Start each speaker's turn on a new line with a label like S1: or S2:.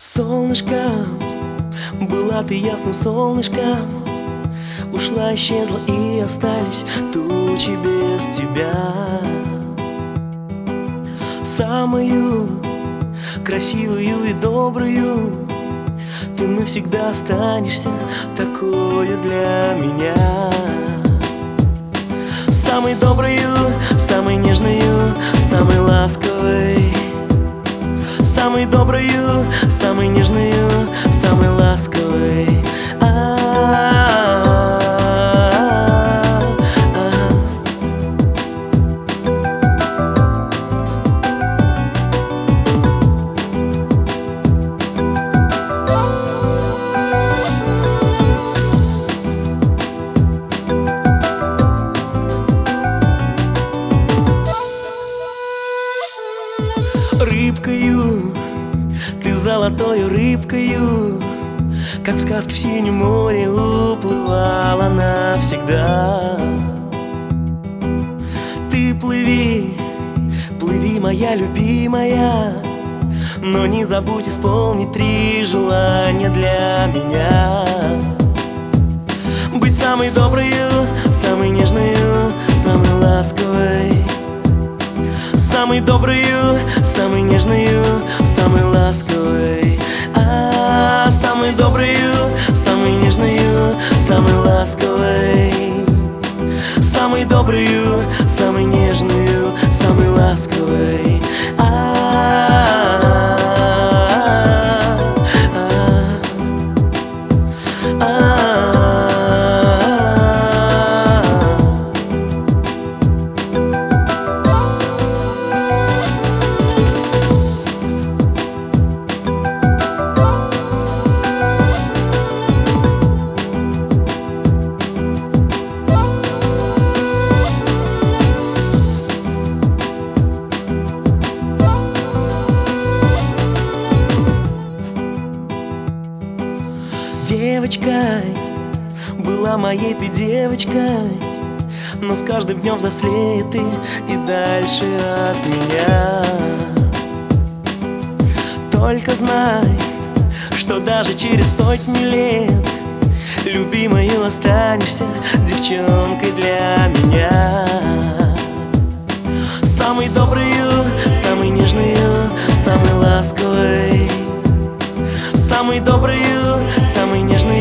S1: Солнышко, была ты ясным солнышком, ушла, исчезла и остались тучи без тебя. Самую красивую и добрую ты навсегда останешься такою для меня. Самой доброю, самой нежною, самой ласковой. Самой доброю, самой нежною, самой ласковой. Рыбкою, ты золотою рыбкою, как в сказке в синем море уплывала навсегда. Ты плыви, плыви, моя любимая, но не забудь исполнить 3 желания для меня. Быть самой доброю, самой нежною, самой ласковой. Самой доброю, самой нежною, самой ласковой. Самой доброю, самой нежною, самой ласковой. Самой доброю, самой нежною, самой ласковой. Девочкой, была моей ты девочкой, но с каждым днем взрослеет ты и дальше от меня. Только знай, что даже через сотни лет любимою останешься девчонкой для меня. Самой доброю, самой нежною, самой ласковой. Самой доброю, самой нежной,